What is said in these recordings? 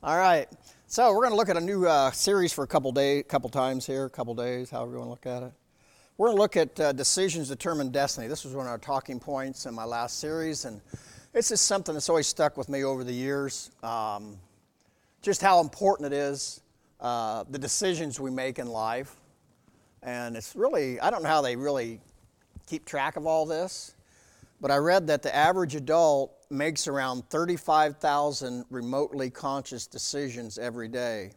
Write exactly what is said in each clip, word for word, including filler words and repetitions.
All right. So we're going to look at a new uh, series for a couple day, couple times here, a couple days, however you want to look at it. We're going to look at uh, decisions determine destiny. This was one of our talking points in my last series, and it's just something that's always stuck with me over the years. Um, just how important it is, uh, the decisions we make in life. And it's really, I don't know how they really keep track of all this, but I read that the average adult makes around thirty-five thousand remotely conscious decisions every day.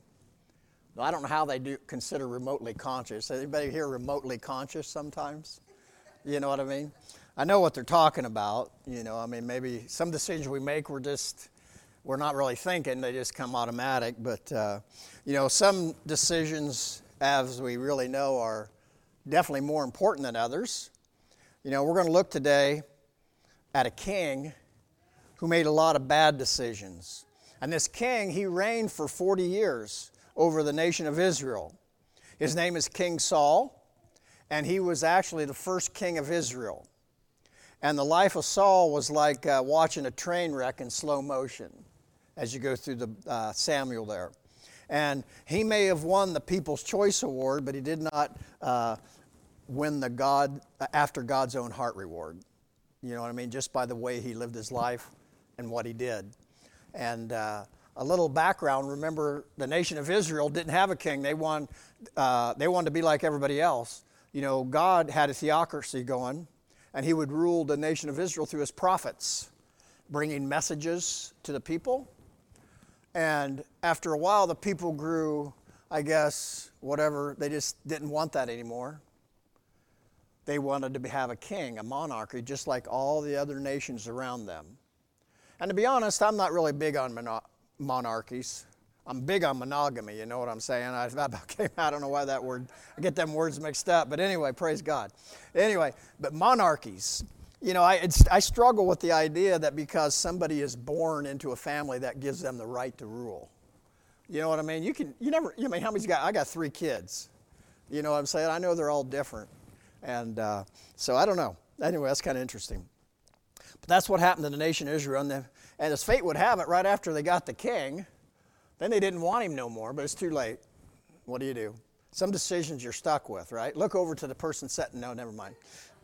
I don't know how they do consider remotely conscious. Anybody here remotely conscious sometimes? You know what I mean? I know what they're talking about. You know, I mean, maybe some decisions we make, we're just, we're not really thinking. They just come automatic. But, uh, you know, some decisions, as we really know, are definitely more important than others. You know, we're going to look today at a king who made a lot of bad decisions. And this king, he reigned for forty years over the nation of Israel. His name is King Saul, and he was actually the first king of Israel. And the life of Saul was like uh, watching a train wreck in slow motion as you go through the uh, Samuel there. And he may have won the People's Choice Award, but he did not uh, win the God after God's own heart reward. You know what I mean? Just by the way he lived his life and what he did. And uh, a little background, remember the nation of Israel didn't have a king. They, want, uh, they wanted to be like everybody else. You know, God had a theocracy going, and he would rule the nation of Israel through his prophets, bringing messages to the people. And after a while, the people grew, I guess, whatever, they just didn't want that anymore. They wanted to have a king, a monarchy, just like all the other nations around them. And to be honest, I'm not really big on mono- monarchies. I'm big on monogamy, you know what I'm saying? I, I don't know why that word, I get them words mixed up, but anyway, praise God. Anyway, but monarchies, you know, I, it's, I struggle with the idea that because somebody is born into a family that gives them the right to rule. You know what I mean? You can, you never, you mean, how many's got, I got three kids. You know what I'm saying? I know they're all different. And uh, so I don't know. Anyway, that's kind of interesting. But that's what happened to the nation of Israel. And, the, and as fate would have it, right after they got the king, then they didn't want him no more, but it's too late. What do you do? Some decisions you're stuck with, right? Look over to the person sitting. No, never mind.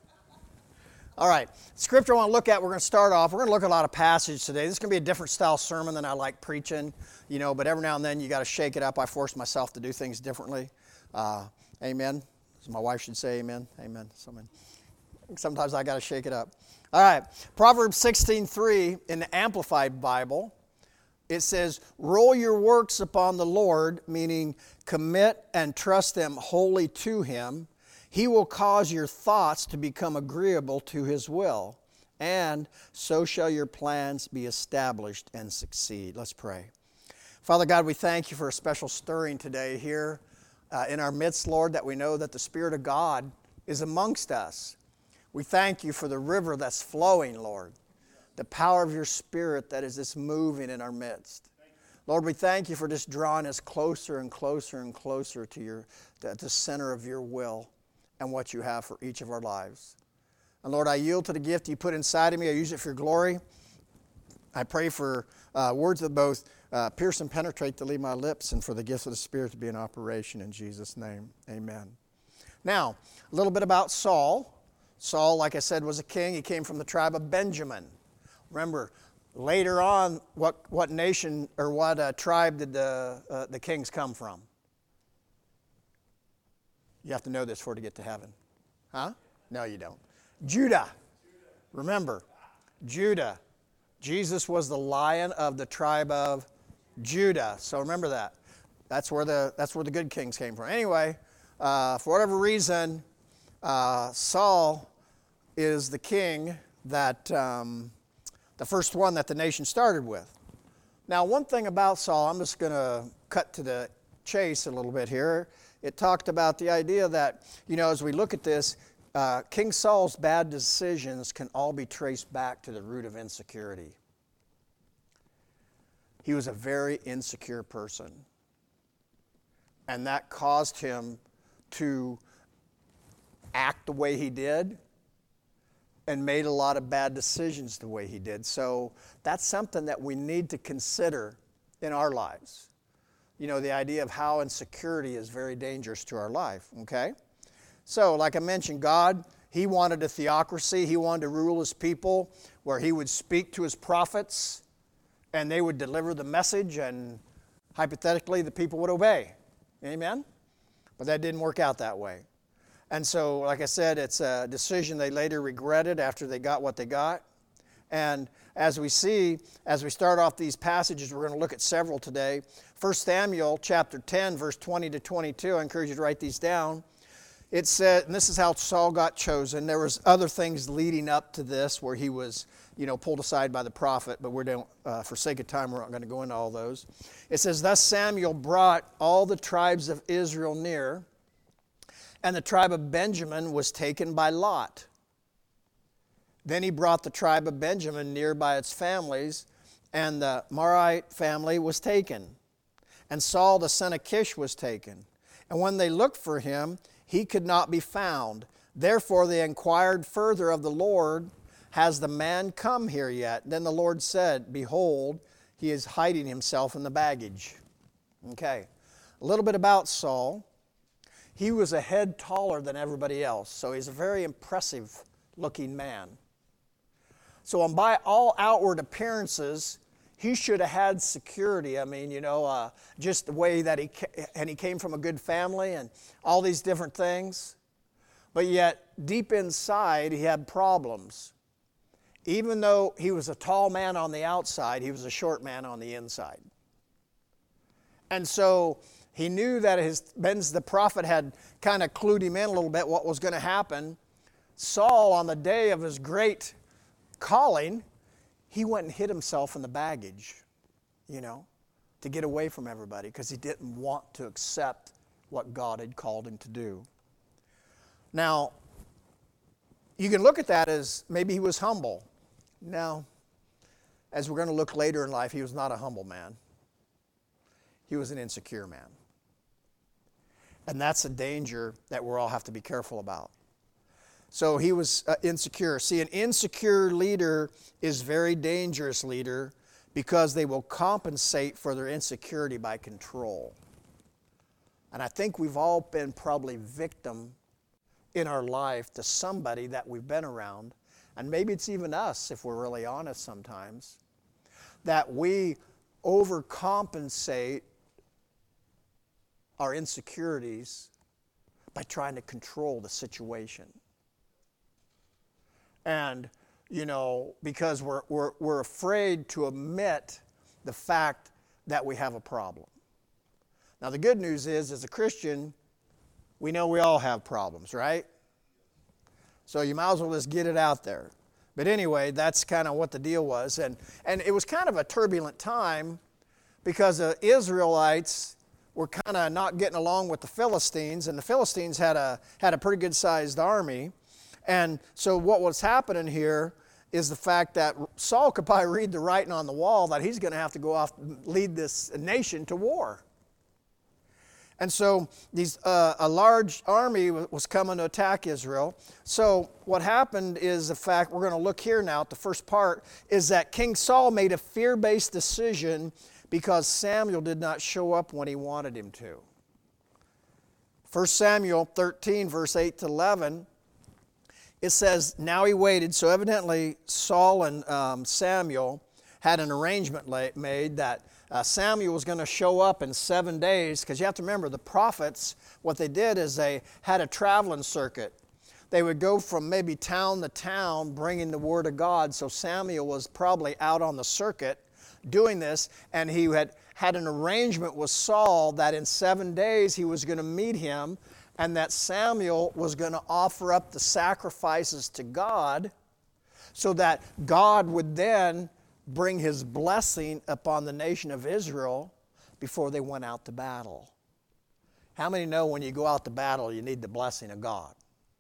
All right. Scripture I want to look at, we're going to start off. We're going to look at a lot of passages today. This is going to be a different style sermon than I like preaching, you know, but every now and then you got to shake it up. I force myself to do things differently. Uh, amen. As my wife should say amen. Amen. Someone. Sometimes I got to shake it up. All right. Proverbs sixteen three in the Amplified Bible, it says, roll your works upon the Lord, meaning commit and trust them wholly to Him. He will cause your thoughts to become agreeable to His will, and so shall your plans be established and succeed. Let's pray. Father God, we thank you for a special stirring today here uh, in our midst, Lord, that we know that the Spirit of God is amongst us. We thank you for the river that's flowing, Lord, the power of your Spirit that is just moving in our midst. Lord, we thank you for just drawing us closer and closer and closer to your, to the center of your will and what you have for each of our lives. And Lord, I yield to the gift you put inside of me. I use it for your glory. I pray for uh, words that both uh, pierce and penetrate to leave my lips, and for the gifts of the Spirit to be in operation in Jesus' name. Amen. Now, a little bit about Saul. Saul, like I said, was a king. He came from the tribe of Benjamin. Remember, later on, what, what nation or what uh, tribe did the, uh, the kings come from? You have to know this before to get to heaven. Huh? No, you don't. Judah. Remember, Judah. Jesus was the Lion of the tribe of Judah. So remember that. That's where the, that's where the good kings came from. Anyway, uh, for whatever reason, uh, Saul is the king that, um, the first one that the nation started with. Now, one thing about Saul, I'm just going to cut to the chase a little bit here. It talked about the idea that, you know, as we look at this, uh, King Saul's bad decisions can all be traced back to the root of insecurity. He was a very insecure person. And that caused him to act the way he did and made a lot of bad decisions the way he did. So that's something that we need to consider in our lives. You know, the idea of how insecurity is very dangerous to our life, okay? So, like I mentioned, God, He wanted a theocracy. He wanted to rule His people where He would speak to His prophets and they would deliver the message and hypothetically the people would obey. Amen? But that didn't work out that way. And so, like I said, it's a decision they later regretted after they got what they got. And as we see, as we start off these passages, we're going to look at several today. First Samuel chapter ten, verse twenty to twenty-two. I encourage you to write these down. It said, and this is how Saul got chosen. There was other things leading up to this where he was, you know, pulled aside by the prophet, but we're don't, uh, for sake of time, we're not going to go into all those. It says, thus Samuel brought all the tribes of Israel near, and the tribe of Benjamin was taken by Lot. Then he brought the tribe of Benjamin near by its families, and the Merarite family was taken. And Saul the son of Kish was taken. And when they looked for him, he could not be found. Therefore they inquired further of the Lord, has the man come here yet? Then the Lord said, behold, he is hiding himself in the baggage. Okay, a little bit about Saul. He was a head taller than everybody else, so he's a very impressive looking man. So on by all outward appearances, he should have had security. I mean, you know, uh, just the way that he, ca- and he came from a good family and all these different things. But yet, deep inside, he had problems. Even though he was a tall man on the outside, he was a short man on the inside. And so he knew that his Ben the prophet had kind of clued him in a little bit what was going to happen. Saul, on the day of his great calling, he went and hid himself in the baggage, you know, to get away from everybody because he didn't want to accept what God had called him to do. Now, you can look at that as maybe he was humble. Now, as we're going to look later in life, he was not a humble man. He was an insecure man. And that's a danger that we all have to be careful about. So he was uh, insecure. See, an insecure leader is a very dangerous leader because they will compensate for their insecurity by control. And I think we've all been probably victim in our life to somebody that we've been around, and maybe it's even us if we're really honest sometimes, that we overcompensate our insecurities by trying to control the situation. And, you know, because we're, we're, we're afraid to admit the fact that we have a problem. Now, the good news is, as a Christian, we know we all have problems, right? So you might as well just get it out there. But anyway, that's kind of what the deal was. And, and it was kind of a turbulent time because the Israelites were kind of not getting along with the Philistines, and the Philistines had a, had a pretty good-sized army. And so what was happening here is the fact that Saul could probably read the writing on the wall that he's going to have to go off and lead this nation to war. And so these, uh, a large army was coming to attack Israel. So what happened is the fact, we're going to look here now at the first part, is that King Saul made a fear-based decision because Samuel did not show up when he wanted him to. First Samuel thirteen, verse eight to eleven, it says, now he waited. So evidently Saul and um, Samuel had an arrangement made that uh, Samuel was going to show up in seven days, because you have to remember the prophets, what they did is they had a traveling circuit. They would go from maybe town to town bringing the word of God. So Samuel was probably out on the circuit doing this, and he had had an arrangement with Saul that in seven days he was going to meet him, and that Samuel was going to offer up the sacrifices to God so that God would then bring his blessing upon the nation of Israel before they went out to battle. How many know when you go out to battle you need the blessing of God?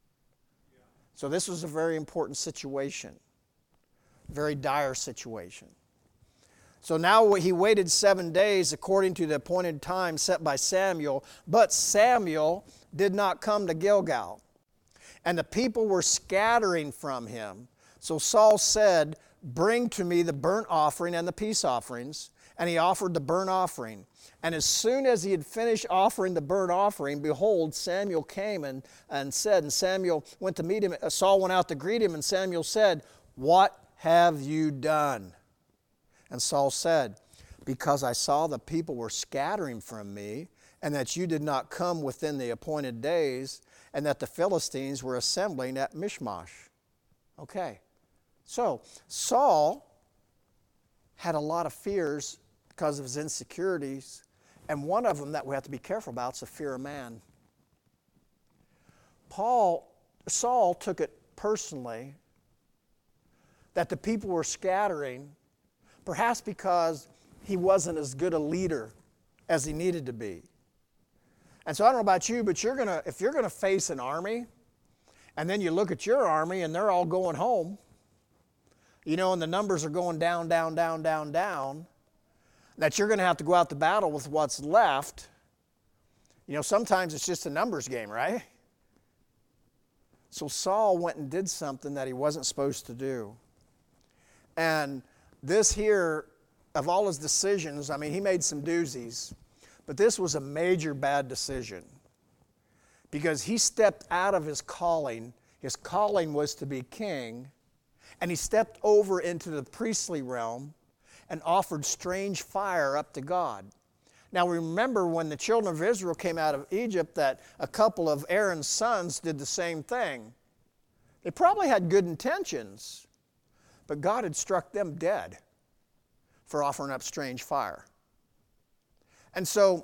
So this was a very important situation, very dire situation. So now he waited seven days according to the appointed time set by Samuel, but Samuel did not come to Gilgal, and the people were scattering from him. So Saul said, bring to me the burnt offering and the peace offerings. and he offered the burnt offering. And as soon as he had finished offering the burnt offering, behold, Samuel came and, and said, and Samuel went to meet him. Saul went out to greet him, and Samuel said, "What have you done?" And Saul said, "Because I saw the people were scattering from me, and that you did not come within the appointed days, and that the Philistines were assembling at Michmash." Okay, so Saul had a lot of fears because of his insecurities, and one of them that we have to be careful about is the fear of man. Paul, Saul took it personally that the people were scattering, perhaps because he wasn't as good a leader as he needed to be. And so I don't know about you, but you're gonna, if you're going to face an army, and then you look at your army and they're all going home, you know, and the numbers are going down, down, down, down, down, that you're going to have to go out to battle with what's left. You know, sometimes it's just a numbers game, right? So Saul went and did something that he wasn't supposed to do. And this here, of all his decisions, I mean, he made some doozies, but this was a major bad decision because he stepped out of his calling. His calling was to be king, and he stepped over into the priestly realm and offered strange fire up to God. Now remember when the children of Israel came out of Egypt that a couple of Aaron's sons did the same thing. They probably had good intentions, but God had struck them dead for offering up strange fire. And so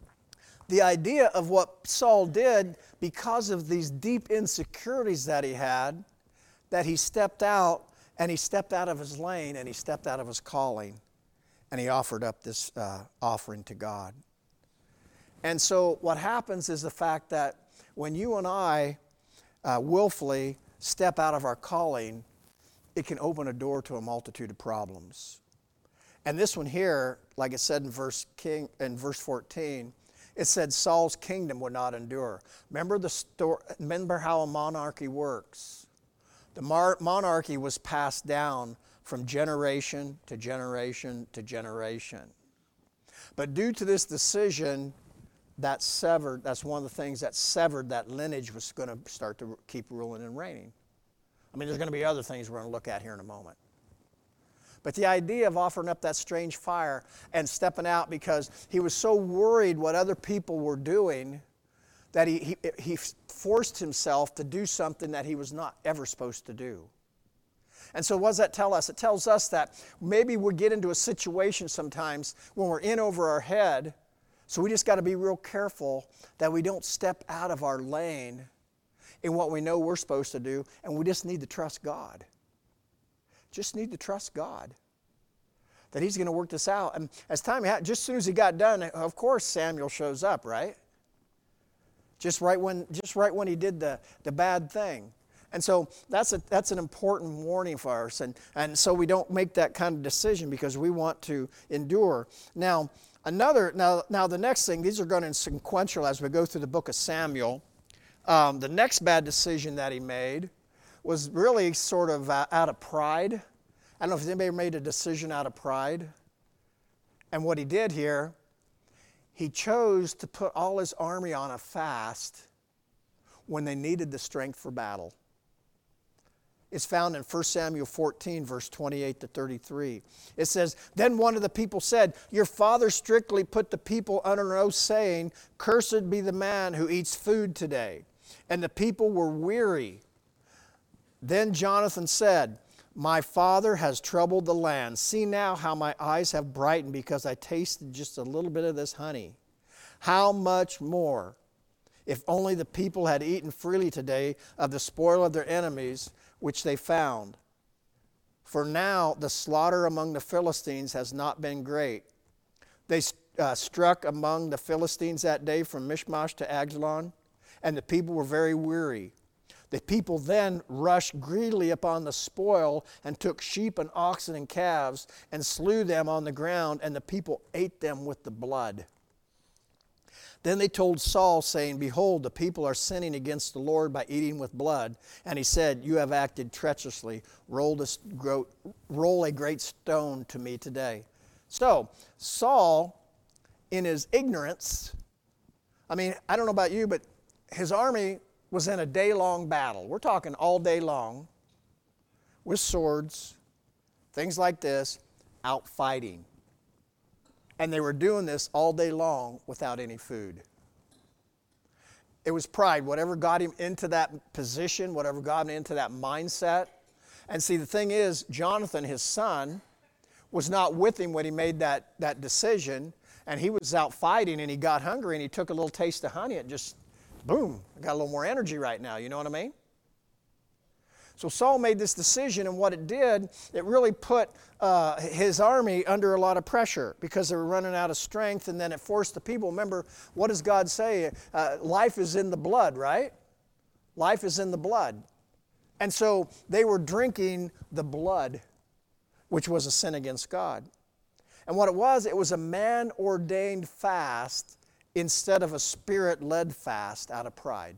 the idea of what Saul did, because of these deep insecurities that he had, that he stepped out, and he stepped out of his lane, and he stepped out of his calling, and he offered up this uh, offering to God. And so what happens is the fact that when you and I uh, willfully step out of our calling, it can open a door to a multitude of problems. And this one here, like it said in verse King in verse fourteen, it said Saul's kingdom would not endure. Remember the story, remember how a monarchy works. The mar- monarchy was passed down from generation to generation to generation. But due to this decision, that severed, that's one of the things that severed that lineage was going to start to keep ruling and reigning. I mean, there's going to be other things we're going to look at here in a moment. But the idea of offering up that strange fire and stepping out because he was so worried what other people were doing that he, he, he forced himself to do something that he was not ever supposed to do. And so what does that tell us? It tells us that maybe we get into a situation sometimes when we're in over our head, so we just got to be real careful that we don't step out of our lane in what we know we're supposed to do, and we just need to trust God. Just need to trust God that He's going to work this out. And as time had, just as soon as he got done, of course Samuel shows up, right? Just right when, just right when he did the, the bad thing. And so that's a that's an important warning for us. And, and so we don't make that kind of decision because we want to endure. Now, another now now the next thing, these are going in sequential as we go through the book of Samuel. Um, the next bad decision that he made was really sort of uh, out of pride. I don't know if anybody made a decision out of pride. And what he did here, he chose to put all his army on a fast when they needed the strength for battle. It's found in First Samuel fourteen, verse twenty-eight to thirty-three. It says, "Then one of the people said, 'Your father strictly put the people under an oath, saying, Cursed be the man who eats food today.' And the people were weary. Then Jonathan said, 'My father has troubled the land. See now how my eyes have brightened because I tasted just a little bit of this honey. How much more, if only the people had eaten freely today of the spoil of their enemies, which they found. For now the slaughter among the Philistines has not been great. They uh, struck among the Philistines that day from Michmash to Ajalon, and the people were very weary. The people then rushed greedily upon the spoil and took sheep and oxen and calves and slew them on the ground, and the people ate them with the blood. Then they told Saul, saying, Behold, the people are sinning against the Lord by eating with blood. And he said, You have acted treacherously. Roll, this, roll a great stone to me today.'" So, Saul, in his ignorance, I mean, I don't know about you, but his army was in a day-long battle. We're talking all day long, with swords, things like this, out fighting. And they were doing this all day long without any food. It was pride. Whatever got him into that position, whatever got him into that mindset. And see, the thing is, Jonathan, his son, was not with him when he made that, that decision. And he was out fighting, and he got hungry, and he took a little taste of honey, and just, boom, I got a little more energy right now. You know what I mean? So Saul made this decision, and what it did, it really put uh, his army under a lot of pressure because they were running out of strength, and then it forced the people. Remember, what does God say? Uh, life is in the blood, right? Life is in the blood. And so they were drinking the blood, which was a sin against God. And what it was, it was a man-ordained fast instead of a spirit-led fast out of pride.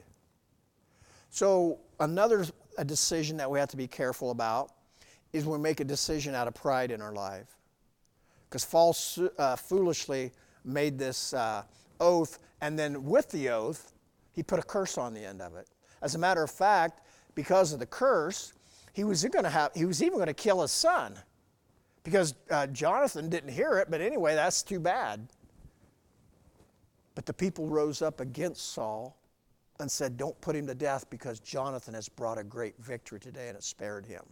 So another a decision that we have to be careful about is when we make a decision out of pride in our life. Because false, uh, foolishly made this uh, oath, and then with the oath, he put a curse on the end of it. As a matter of fact, because of the curse, he was going to have, he was even going to kill his son. Because uh, Jonathan didn't hear it, but anyway, that's too bad. But the people rose up against Saul and said, don't put him to death because Jonathan has brought a great victory today and it spared him.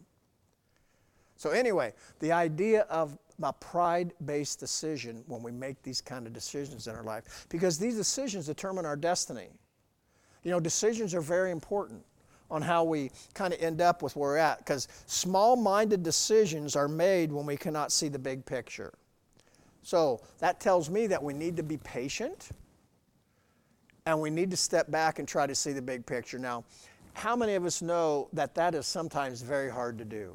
So anyway, the idea of a pride-based decision when we make these kind of decisions in our life, because these decisions determine our destiny. You know, decisions are very important on how we kind of end up with where we're at, because small-minded decisions are made when we cannot see the big picture. So that tells me that we need to be patient, and we need to step back and try to see the big picture. Now, how many of us know that that is sometimes very hard to do?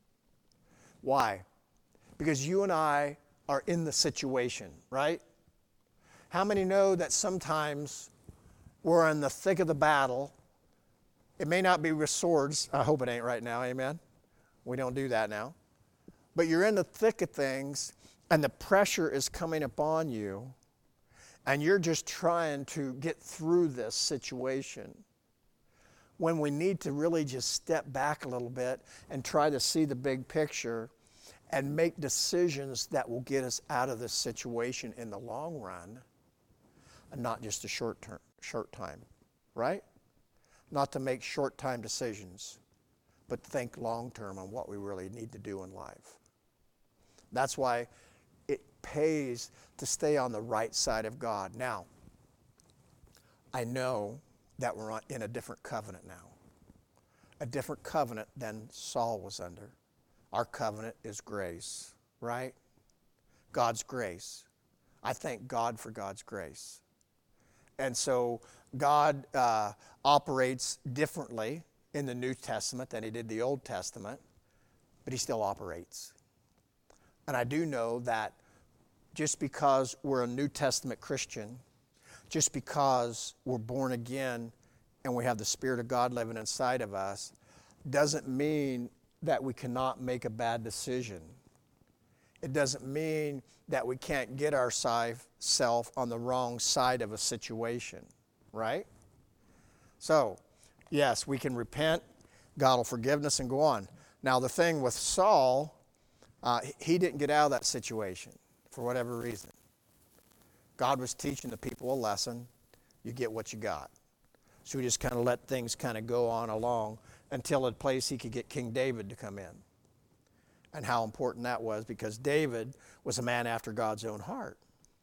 Why? Because you and I are in the situation, right? How many know that sometimes we're in the thick of the battle? It may not be with swords. I hope it ain't right now, amen? We don't do that now. But you're in the thick of things, and the pressure is coming upon you, and you're just trying to get through this situation, when we need to really just step back a little bit and try to see the big picture and make decisions that will get us out of this situation in the long run, and not just a short term, short time, right? Not to make short time decisions, but think long term on what we really need to do in life. That's why it pays to stay on the right side of God. Now, I know that we're in a different covenant now. A different covenant than Saul was under. Our covenant is grace, right? God's grace. I thank God for God's grace. And so God uh, operates differently in the New Testament than he did the Old Testament, but he still operates. And I do know that just because we're a New Testament Christian, just because we're born again and we have the Spirit of God living inside of us, doesn't mean that we cannot make a bad decision. It doesn't mean that we can't get ourselves on the wrong side of a situation, right? So, yes, we can repent, God will forgive us and go on. Now, the thing with Saul, uh, he didn't get out of that situation for whatever reason. God was teaching the people a lesson. You get what you got. So he just kind of let things kind of go on along until a place he could get King David to come in. And how important that was, because David was a man after God's own heart.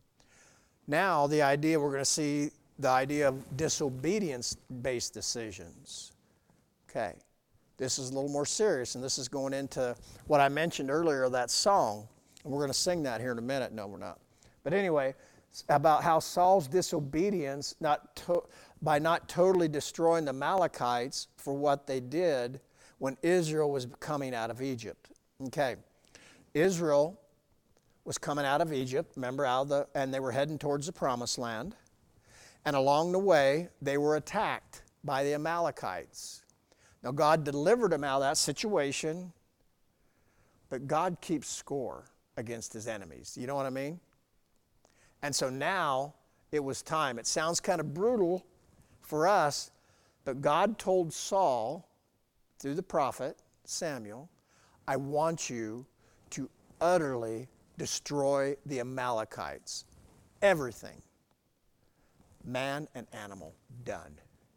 Now, the idea, we're going to see the idea of disobedience-based decisions. Okay, this is a little more serious, and this is going into what I mentioned earlier, that song. And we're going to sing that here in a minute. No, we're not. But anyway, about how Saul's disobedience, not to, by not totally destroying the Amalekites for what they did when Israel was coming out of Egypt. Okay, Israel was coming out of Egypt, remember, out of the, and they were heading towards the Promised Land. And along the way, they were attacked by the Amalekites. Now, God delivered them out of that situation, but God keeps score against his enemies. You know what I mean? And so now it was time. It sounds kind of brutal for us, but God told Saul through the prophet Samuel, I want you to utterly destroy the Amalekites. Everything. Man and animal, done.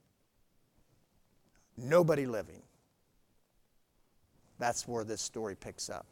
Nobody living. That's where this story picks up.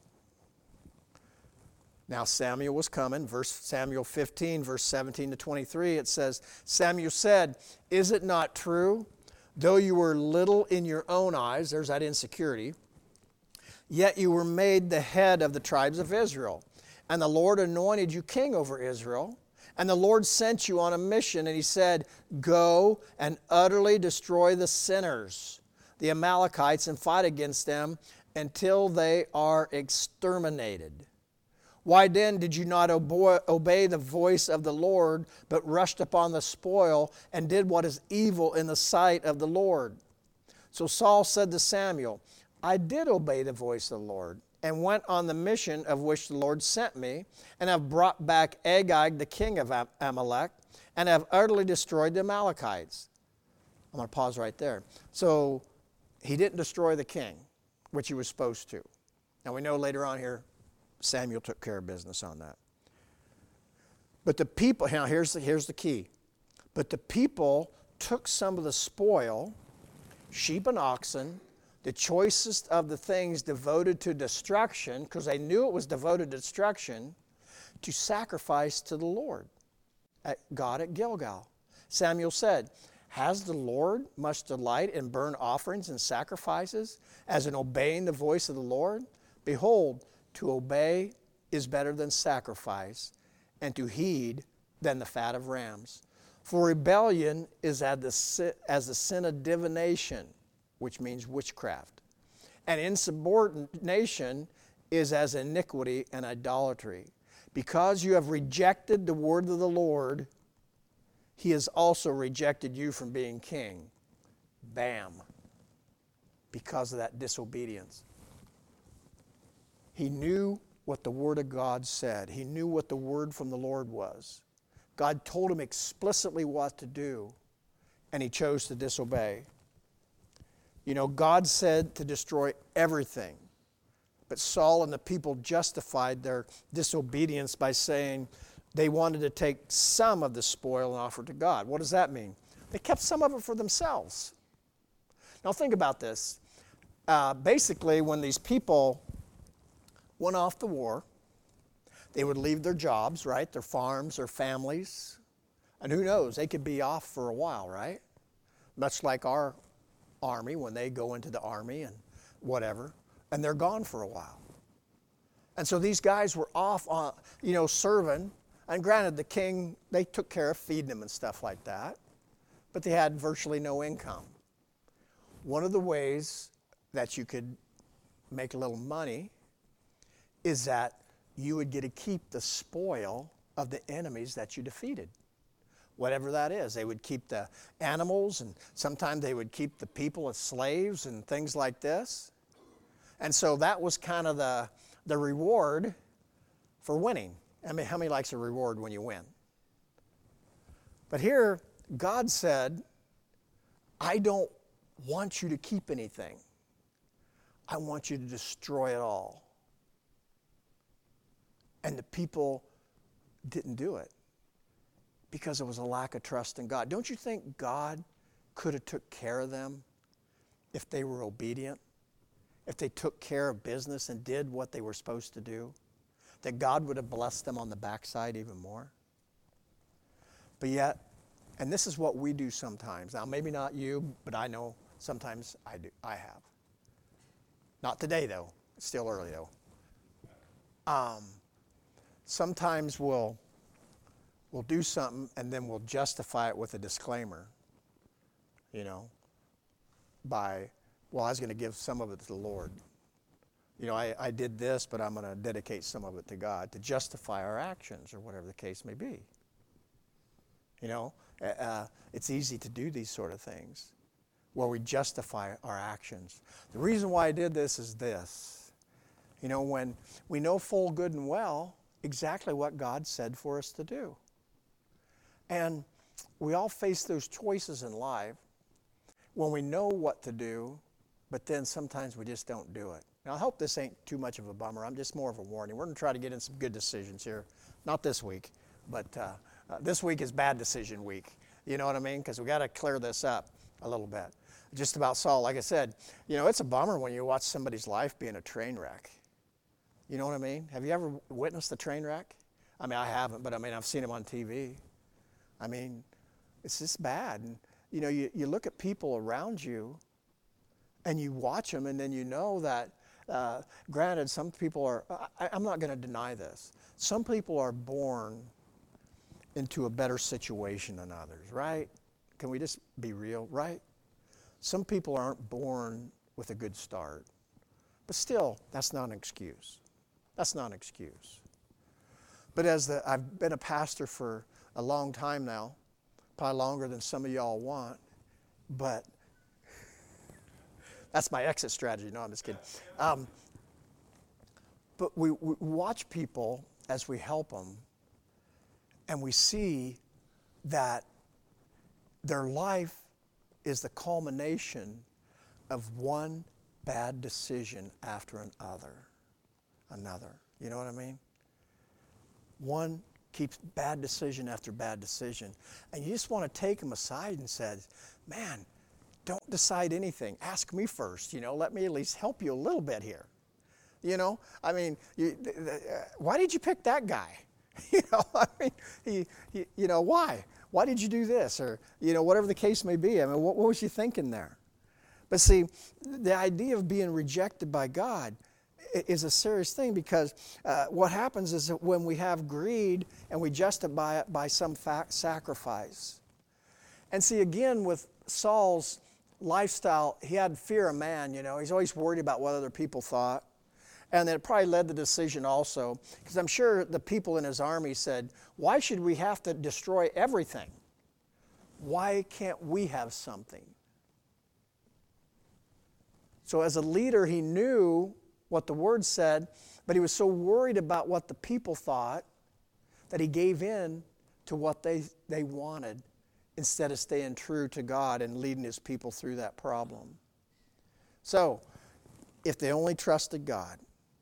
Now Samuel was coming. Verse Samuel fifteen, verse seventeen to twenty-three, it says, Samuel said, is it not true, though you were little in your own eyes, there's that insecurity, yet you were made the head of the tribes of Israel, and the Lord anointed you king over Israel, and the Lord sent you on a mission, and he said, go and utterly destroy the sinners, the Amalekites, and fight against them until they are exterminated. Why then did you not obey the voice of the Lord, but rushed upon the spoil and did what is evil in the sight of the Lord? So Saul said to Samuel, I did obey the voice of the Lord, and went on the mission of which the Lord sent me, and have brought back Agag, the king of Amalek, and have utterly destroyed the Amalekites. I'm going to pause right there. So he didn't destroy the king, which he was supposed to. Now we know later on here, Samuel took care of business on that. But the people, now here's the, here's the key. But the people took some of the spoil, sheep and oxen, the choicest of the things devoted to destruction, because they knew it was devoted to destruction, to sacrifice to the Lord, at God at Gilgal. Samuel said, has the Lord much delight in burnt offerings and sacrifices, as in obeying the voice of the Lord? Behold, to obey is better than sacrifice, and to heed than the fat of rams. For rebellion is as the, as the sin of divination, which means witchcraft. And insubordination is as iniquity and idolatry. Because you have rejected the word of the Lord, he has also rejected you from being king. Bam. Because of that disobedience. He knew what the word of God said. He knew what the word from the Lord was. God told him explicitly what to do, and he chose to disobey. You know, God said to destroy everything, but Saul and the people justified their disobedience by saying they wanted to take some of the spoil and offer it to God. What does that mean? They kept some of it for themselves. Now think about this. Uh, basically, when these people went off to war, they would leave their jobs, right? Their farms, their families. And who knows, they could be off for a while, right? Much like our army when they go into the army and whatever, and they're gone for a while. And so these guys were off on, you know, serving, and granted the king, they took care of feeding them and stuff like that, but they had virtually no income. One of the ways that you could make a little money is that you would get to keep the spoil of the enemies that you defeated. Whatever that is. They would keep the animals, and sometimes they would keep the people as slaves and things like this. And so that was kind of the, the reward for winning. I mean, how many likes a reward when you win? But here, God said, I don't want you to keep anything. I want you to destroy it all. And the people didn't do it because there was a lack of trust in God. Don't you think God could have took care of them if they were obedient? If they took care of business and did what they were supposed to do? That God would have blessed them on the backside even more? But yet, and this is what we do sometimes. Now, maybe not you, but I know sometimes I do. I have. Not today, though. It's still early, though. Um, sometimes we'll we'll do something and then we'll justify it with a disclaimer. You know, by, well, I was going to give some of it to the Lord. You know, I, I did this, but I'm going to dedicate some of it to God to justify our actions or whatever the case may be. You know, uh, it's easy to do these sort of things where we justify our actions. The reason why I did this is this. You know, when we know full good and well exactly what God said for us to do. And we all face those choices in life when we know what to do, but then sometimes we just don't do it. Now, I hope this ain't too much of a bummer. I'm just more of a warning. We're going to try to get in some good decisions here. Not this week, but uh, uh, this week is bad decision week. You know what I mean? Because we got to clear this up a little bit. Just about Saul, like I said, you know, it's a bummer when you watch somebody's life being a train wreck. You know what I mean? Have you ever witnessed a train wreck? I mean, I haven't, but I mean, I've seen them on T V. I mean, it's just bad. And, you know, you, you look at people around you and you watch them, and then you know that, uh, granted, some people are, I, I'm not going to deny this. Some people are born into a better situation than others, right? Can we just be real, right? Some people aren't born with a good start. But still, that's not an excuse. That's not an excuse. But as the, I've been a pastor for a long time now, probably longer than some of y'all want, but that's my exit strategy. No, I'm just kidding. Um, but we, we watch people as we help them, and we see that their life is the culmination of one bad decision after another. Another. You know what I mean? One keeps bad decision after bad decision. And you just want to take them aside and say, man, don't decide anything. Ask me first. You know, let me at least help you a little bit here. You know, I mean, you, uh, why did you pick that guy? You know, I mean, he, he, you know, why? Why did you do this? Or, you know, whatever the case may be. I mean, what, what was you thinking there? But see, the idea of being rejected by God is a serious thing, because uh, what happens is that when we have greed and we justify it by some fa- sacrifice. And see, again, with Saul's lifestyle, he had fear of man, you know. He's always worried about what other people thought. And that probably led the decision also, because I'm sure the people in his army said, why should we have to destroy everything? Why can't we have something? So as a leader, he knew what the word said, but he was so worried about what the people thought that he gave in to what they, they wanted instead of staying true to God and leading his people through that problem. So, if they only trusted God.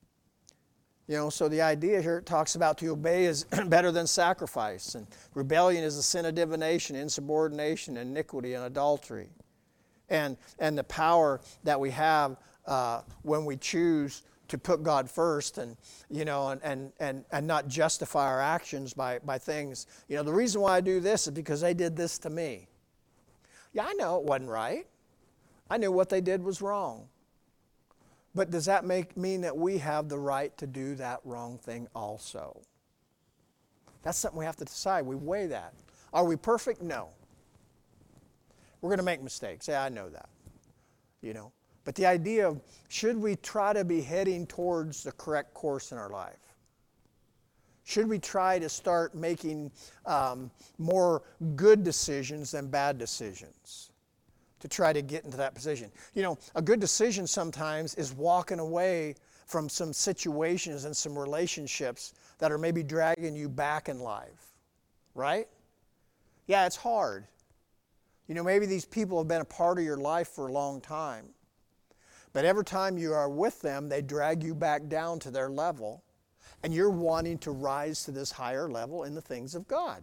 You know, so the idea here, it talks about to obey is better than sacrifice. And rebellion is a sin of divination, insubordination, iniquity, and adultery. And, and the power that we have uh, when we choose to put God first and, you know, and, and, and, and not justify our actions by, by things. You know, the reason why I do this is because they did this to me. Yeah, I know it wasn't right. I knew what they did was wrong. But does that make mean that we have the right to do that wrong thing also? That's something we have to decide. We weigh that. Are we perfect? No. We're going to make mistakes. Yeah, I know that. You know. But the idea of, should we try to be heading towards the correct course in our life? Should we try to start making um, more good decisions than bad decisions? To try to get into that position. You know, a good decision sometimes is walking away from some situations and some relationships that are maybe dragging you back in life, right? Yeah, it's hard. You know, maybe these people have been a part of your life for a long time, but every time you are with them, they drag you back down to their level, and you're wanting to rise to this higher level in the things of God.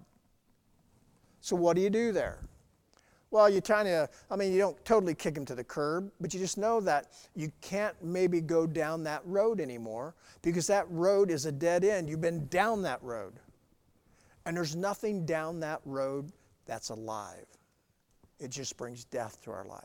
So what do you do there? Well, you're trying to, I mean, you don't totally kick them to the curb, but you just know that you can't maybe go down that road anymore, because that road is a dead end. You've been down that road. And there's nothing down that road that's alive. It just brings death to our life.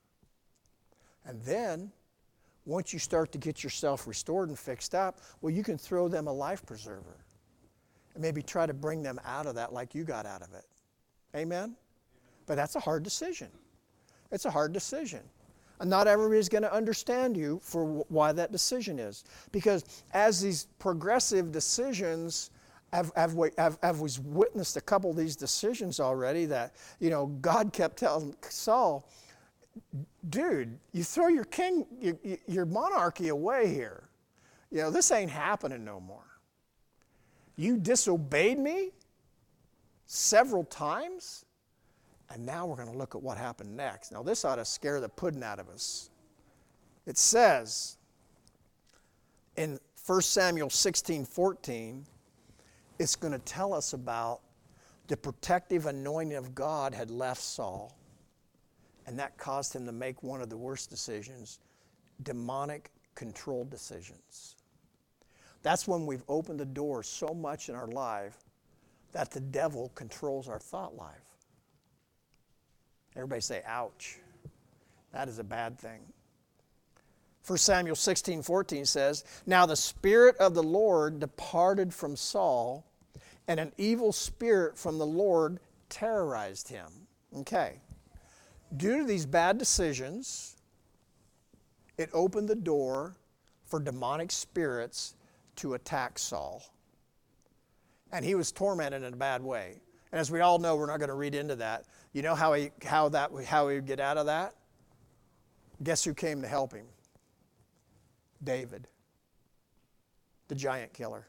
And then, once you start to get yourself restored and fixed up, well, you can throw them a life preserver. And maybe try to bring them out of that like you got out of it. Amen? But that's a hard decision. It's a hard decision. And not everybody's going to understand you for why that decision is. Because as these progressive decisions, I've, I've, I've, I've witnessed a couple of these decisions already that, you know, God kept telling Saul, dude, you throw your king, your, your monarchy away here. You know, this ain't happening no more. You disobeyed me several times, and now we're going to look at what happened next. Now, this ought to scare the pudding out of us. It says in First Samuel sixteen fourteen, it's going to tell us about the protective anointing of God had left Saul, and that caused him to make one of the worst decisions, demonic controlled decisions. That's when we've opened the door so much in our life that the devil controls our thought life. Everybody say, ouch. That is a bad thing. First Samuel sixteen fourteen says, now the Spirit of the Lord departed from Saul, and an evil spirit from the Lord terrorized him. Okay. Due to these bad decisions, it opened the door for demonic spirits to attack Saul. And he was tormented in a bad way. And as we all know, we're not going to read into that. You know how he how that how he would get out of that? Guess who came to help him? David, the giant killer.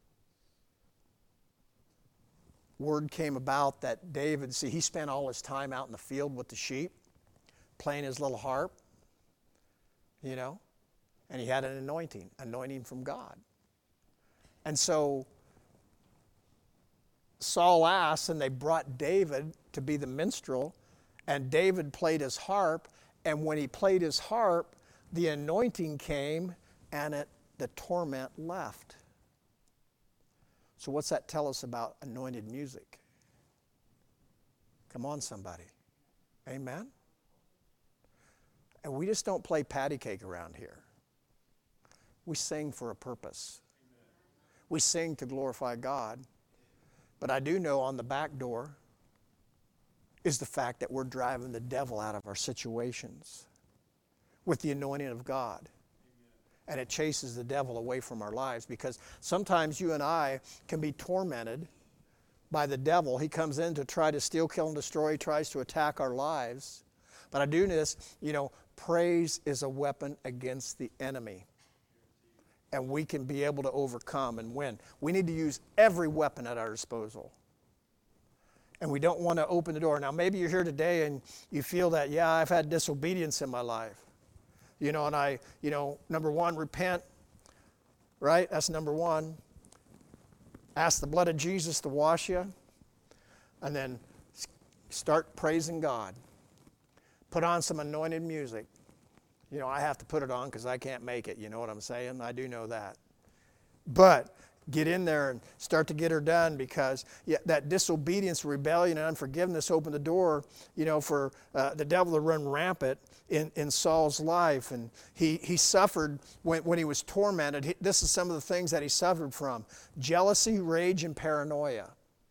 Word came about that David, see, he spent all his time out in the field with the sheep, playing his little harp, you know, and he had an anointing, anointing from God. And so Saul asked, and they brought David to be the minstrel, and David played his harp, and when he played his harp, the anointing came, and it, the torment left. So what's that tell us about anointed music? Come on, somebody. Amen? And we just don't play patty cake around here. We sing for a purpose. We sing to glorify God. But I do know on the back door is the fact that we're driving the devil out of our situations with the anointing of God. And it chases the devil away from our lives, because sometimes you and I can be tormented by the devil. He comes in to try to steal, kill, and destroy. He tries to attack our lives. But I do this, you know, praise is a weapon against the enemy. And we can be able to overcome and win. We need to use every weapon at our disposal. And we don't want to open the door. Now, maybe you're here today and you feel that, yeah, I've had disobedience in my life. You know, and I, you know, number one, repent, right? That's number one. Ask the blood of Jesus to wash you. And then start praising God. Put on some anointed music. You know, I have to put it on because I can't make it. You know what I'm saying? I do know that. But get in there and start to get her done, because yeah, that disobedience, rebellion, and unforgiveness opened the door, you know, for uh, the devil to run rampant in, in Saul's life. And he, he suffered when, when he was tormented. He, this is some of the things that he suffered from. Jealousy, rage, and paranoia.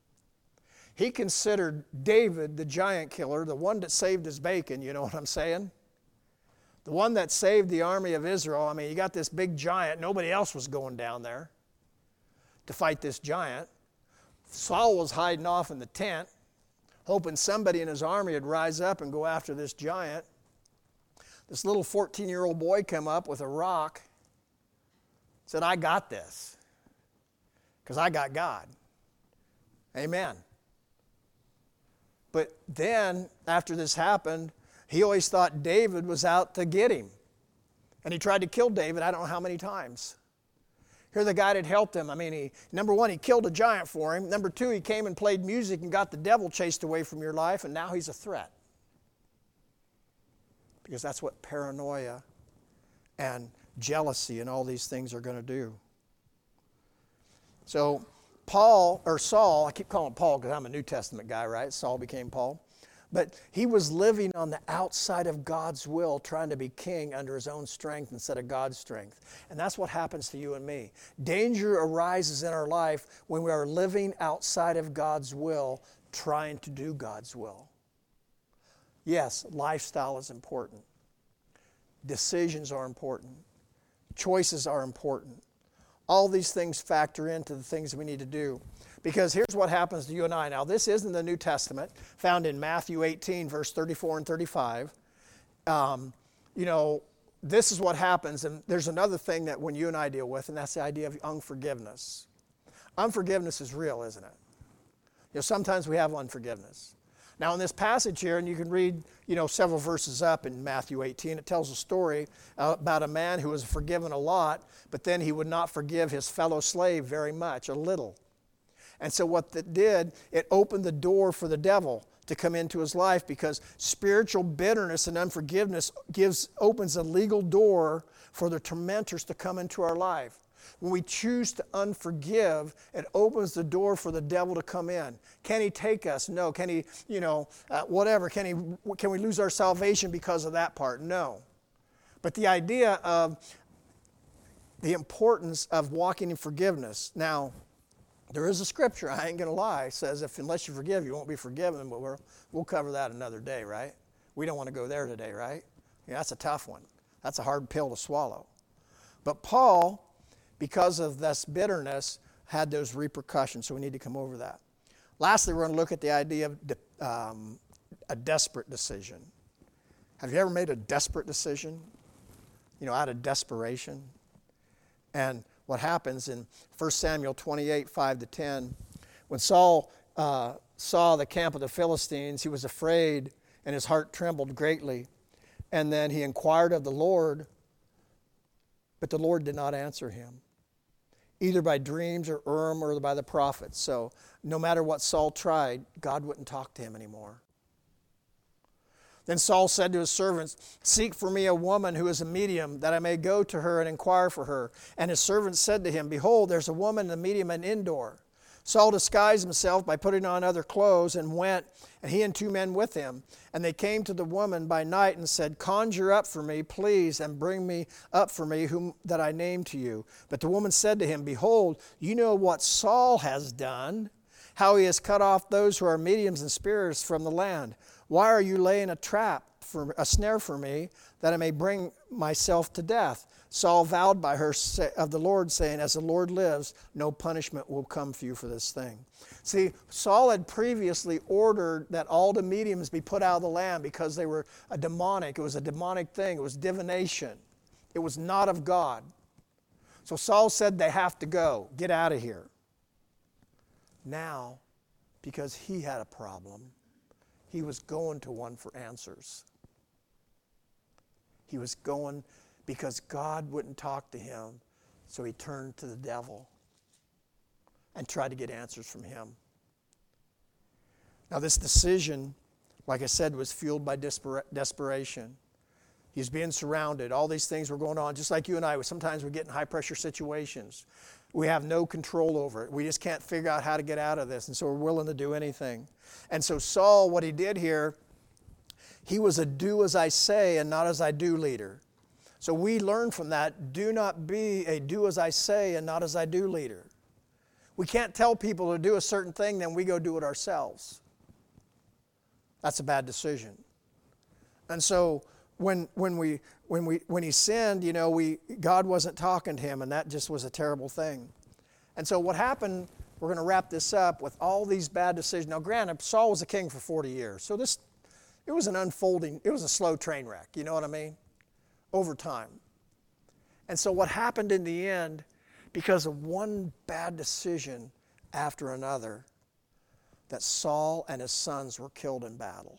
He considered David the giant killer, the one that saved his bacon, you know what I'm saying? The one that saved the army of Israel. I mean, you got this big giant. Nobody else was going down there to fight this giant. Saul was hiding off in the tent, hoping somebody in his army would rise up and go after this giant. This little fourteen-year-old boy came up with a rock, said, I got this, because I got God. Amen. But then, after this happened, he always thought David was out to get him. And he tried to kill David, I don't know how many times. Here the guy that helped him. I mean, he, number one, he killed a giant for him. Number two, he came and played music and got the devil chased away from your life, and now he's a threat. Because that's what paranoia and jealousy and all these things are going to do. So Paul, or Saul, I keep calling Paul because I'm a New Testament guy, right? Saul became Paul. But he was living on the outside of God's will, trying to be king under his own strength instead of God's strength. And that's what happens to you and me. Danger arises in our life when we are living outside of God's will, trying to do God's will. Yes, lifestyle is important. Decisions are important. Choices are important. All these things factor into the things we need to do. Because here's what happens to you and I. Now, this isn't the New Testament, found in Matthew eighteen, verse thirty-four and thirty-five. Um, you know, this is what happens. And there's another thing that when you and I deal with, and that's the idea of unforgiveness. Unforgiveness is real, isn't it? You know, sometimes we have unforgiveness. Now in this passage here, and you can read, you know, several verses up in Matthew eighteen, it tells a story about a man who was forgiven a lot, but then he would not forgive his fellow slave very much, a little. And so what that did, it opened the door for the devil to come into his life, because spiritual bitterness and unforgiveness gives opens a legal door for the tormentors to come into our life. When we choose to unforgive, it opens the door for the devil to come in. Can he take us? No. Can he, you know, uh, whatever? Can he? Can we lose our salvation because of that part? No. But the idea of the importance of walking in forgiveness. Now, there is a scripture, I ain't going to lie, says if unless you forgive, you won't be forgiven, but we're, we'll cover that another day, right? We don't want to go there today, right? Yeah, that's a tough one. That's a hard pill to swallow. But Paul, because of this bitterness, had those repercussions, so we need to come over that. Lastly, we're going to look at the idea of de- um, a desperate decision. Have you ever made a desperate decision? You know, out of desperation? And what happens in First Samuel twenty-eight, five to ten, when Saul uh, saw the camp of the Philistines, he was afraid and his heart trembled greatly. And then he inquired of the Lord, but the Lord did not answer him, either by dreams or Urim or by the prophets. So no matter what Saul tried, God wouldn't talk to him anymore. Then Saul said to his servants, "Seek for me a woman who is a medium, that I may go to her and inquire for her." And his servants said to him, "Behold, there's a woman, a medium, and Endor." Saul disguised himself by putting on other clothes and went, and he and two men with him. And they came to the woman by night and said, "Conjure up for me, please, and bring me up for me whom that I name to you." But the woman said to him, "Behold, you know what Saul has done, how he has cut off those who are mediums and spirits from the land. Why are you laying a trap, for a snare for me, that I may bring myself to death?" Saul vowed by her of the Lord, saying, "As the Lord lives, no punishment will come for you for this thing." See, Saul had previously ordered that all the mediums be put out of the land because they were a demonic. It was a demonic thing. It was divination. It was not of God. So Saul said they have to go. Get out of here. Now, because he had a problem, he was going to one for answers. He was going because God wouldn't talk to him, so he turned to the devil and tried to get answers from him. Now this decision, like I said, was fueled by desper- desperation. He's being surrounded. All these things were going on, just like you and I. Sometimes we get in high-pressure situations. We have no control over it. We just can't figure out how to get out of this, and so we're willing to do anything. And so Saul, what he did here, he was a do as I say and not as I do leader. So we learn from that, do not be a do as I say and not as I do leader. We can't tell people to do a certain thing, then we go do it ourselves. That's a bad decision. And so when when we when we when he sinned, you know, we God wasn't talking to him, and that just was a terrible thing. And so what happened, we're going to wrap this up with all these bad decisions. Now granted, Saul was a king for forty years. So this it was an unfolding, it was a slow train wreck, you know what I mean? Over time. And so what happened in the end, because of one bad decision after another, that Saul and his sons were killed in battle.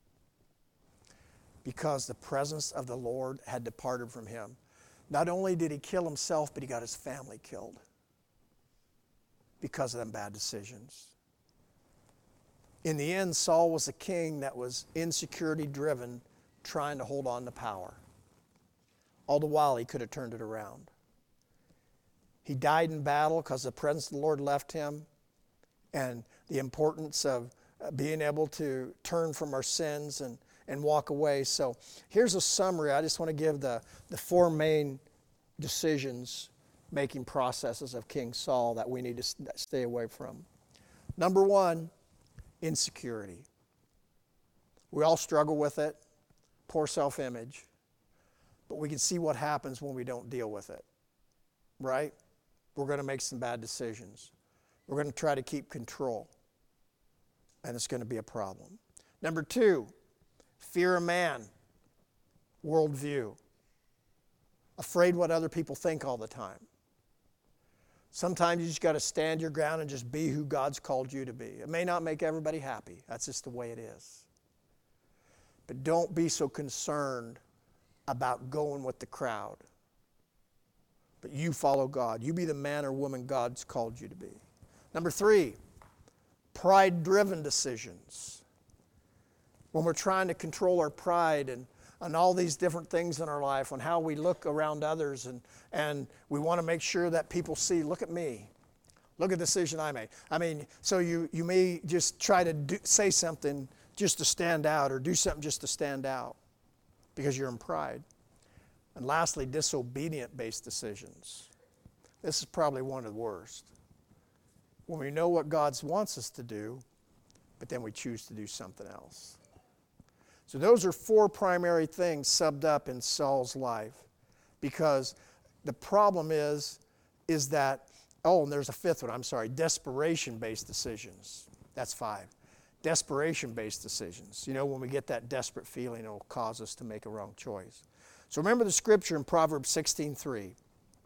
Because the presence of the Lord had departed from him. Not only did he kill himself, but he got his family killed because of them bad decisions. In the end, Saul was a king that was insecurity driven, trying to hold on to power. All the while, he could have turned it around. He died in battle because the presence of the Lord left him, and the importance of being able to turn from our sins and, and walk away. So here's a summary. I just want to give the, the four main decisions making processes of King Saul that we need to stay away from. Number one, insecurity. We all struggle with it, poor self-image, but we can see what happens when we don't deal with it, right? We're going to make some bad decisions. We're going to try to keep control, and it's going to be a problem. Number two, fear of man, worldview. afraid what other people think all the time. Sometimes you just got to stand your ground and just be who God's called you to be. It may not make everybody happy. That's just the way it is. But don't be so concerned about going with the crowd. But you follow God. You be the man or woman God's called you to be. Number three, pride-driven decisions. When we're trying to control our pride and on all these different things in our life, on how we look around others, and, and we want to make sure that people see, look at me. Look at the decision I made. I mean, so you, you may just try to do, say something just to stand out, or do something just to stand out because you're in pride. And lastly, disobedient-based decisions. This is probably one of the worst. When we know what God wants us to do, but then we choose to do something else. So those are four primary things subbed up in Saul's life. Because the problem is, is that, oh, and there's a fifth one, I'm sorry, desperation-based decisions. That's five. Desperation-based decisions. You know, when we get that desperate feeling, it will cause us to make a wrong choice. So remember the scripture in Proverbs sixteen three.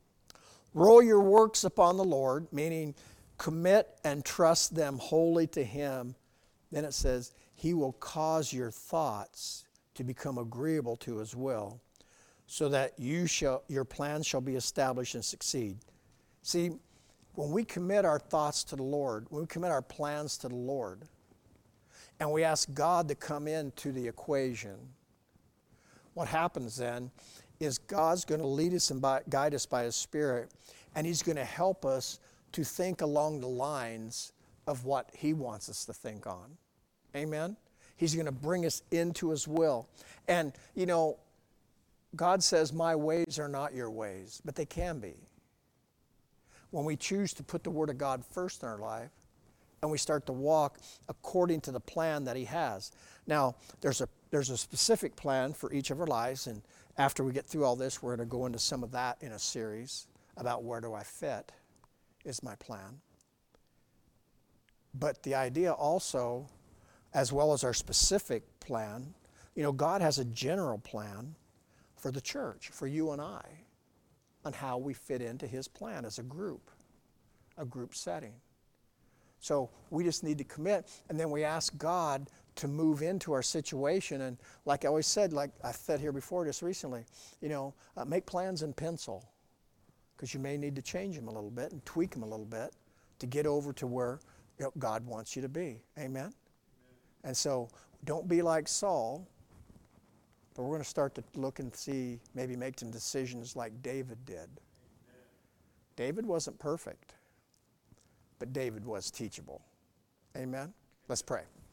Roll your works upon the Lord, meaning commit and trust them wholly to Him. Then it says, He will cause your thoughts to become agreeable to His will, so that you shall, your plans shall be established and succeed. See, when we commit our thoughts to the Lord, when we commit our plans to the Lord, and we ask God to come into the equation, what happens then is God's going to lead us and by, guide us by His Spirit, and He's going to help us to think along the lines of what He wants us to think on. Amen? He's going to bring us into His will. And, you know, God says, my ways are not your ways, but they can be. When we choose to put the Word of God first in our life, and we start to walk according to the plan that He has. Now, there's a there's a specific plan for each of our lives, and after we get through all this, we're going to go into some of that in a series about where do I fit is my plan. But the idea also, as well as our specific plan, you know, God has a general plan for the church, for you and I, on how we fit into His plan as a group, a group setting. So we just need to commit, and then we ask God to move into our situation. And like I always said, like I said here before just recently, you know, uh, make plans in pencil, because you may need to change them a little bit and tweak them a little bit to get over to where, you know, God wants you to be. Amen? Amen? And so don't be like Saul, but we're going to start to look and see, maybe make some decisions like David did. Amen. David wasn't perfect, but David was teachable. Amen? Let's pray.